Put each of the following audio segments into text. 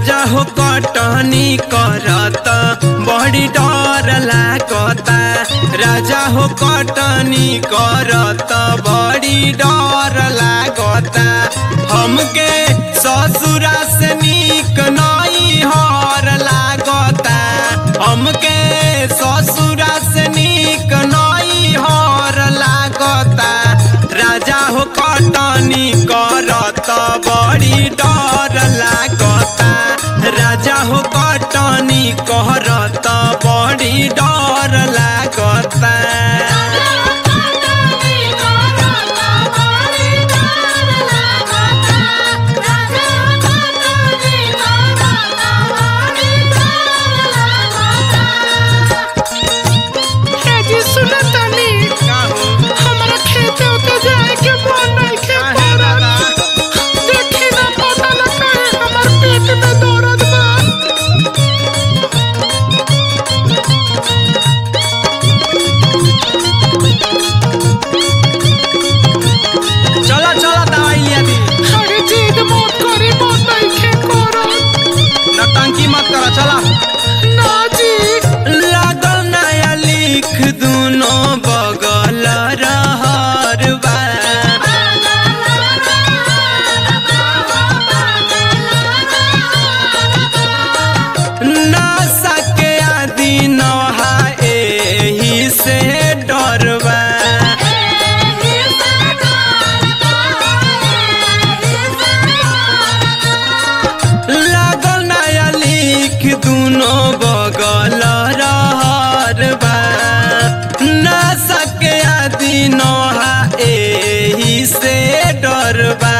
राजा हो कटनी करत बड़ी डर लागता। राजा हो कटनी करत बड़ी डर लागता। हमके ससुरा से नीक नहीं हर लागता। हमके ससुरा से नीक नहीं हर लागता। राजा हो कटनी करत बड़ी डर लागता। राजा हो कटनी करत बड़ी डर लागता। चला लागल नया लिख दूनो बगल रहर बा। नशा के आदि नहा एही से डरबा। दूनो बगल रहर बा। नशा के आदि नहा एही से डरबा।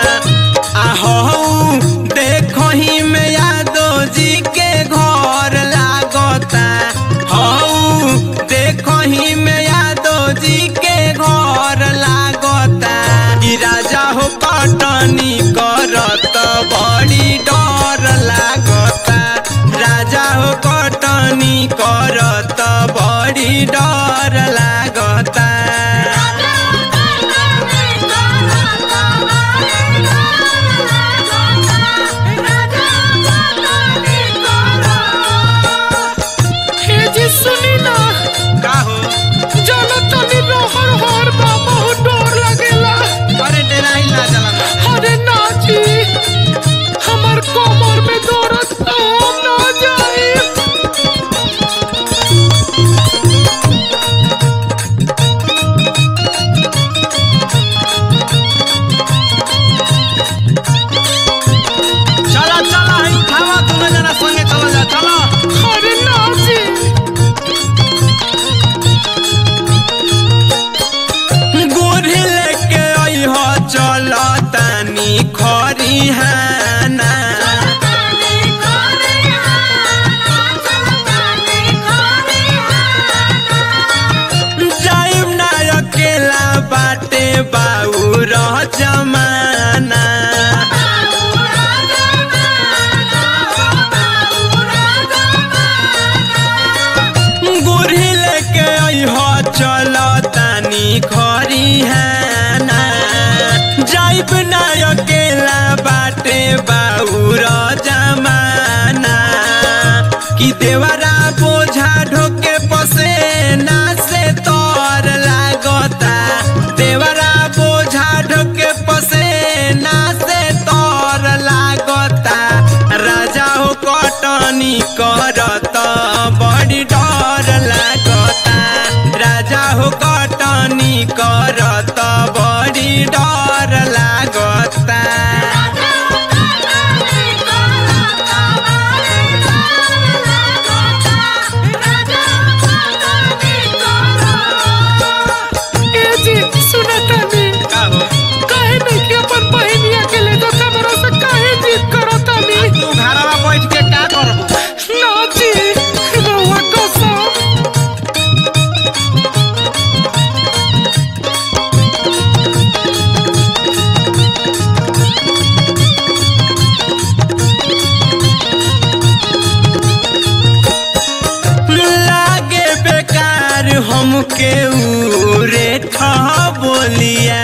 आहू देखही में यादव जी के घर लागता। हऊ देखही में यादव जी के घर लागता। कि राजा हो कटनी करत बड़ी डर लागता। राजा हो कटनी करत बड़ी डर लागता। खरिहाना जाइब ना अकेला बाटे बाउर जमाना। गुरही लेके अइह चल तानी खरिहाना। जाइब ना अकेला बाटे बाउर जमाना। कि देवरा बोझा ढोके पसेना से तोर लागता। देवरा बोझा ढोके पसेना से तोर लागता। राजा हो कटनी करत बड़ी डर लागता। राजा हो कटनी करत बड़ी डर लागता। हमके उरे खा बोलिया।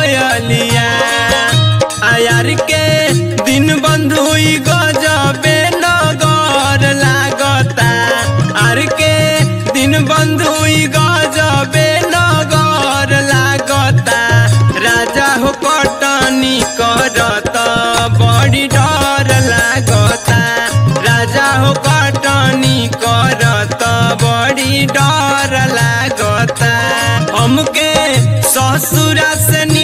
कोयलिया आयार के दिन बंधुई गजबे नगर लागता आर के दिन बंधुई गजबे नगर लागता राजा हो कटनी करत बड़ी डर लागता राजा हो कटनी करत बड़ी डर लागता हमके ससुरा से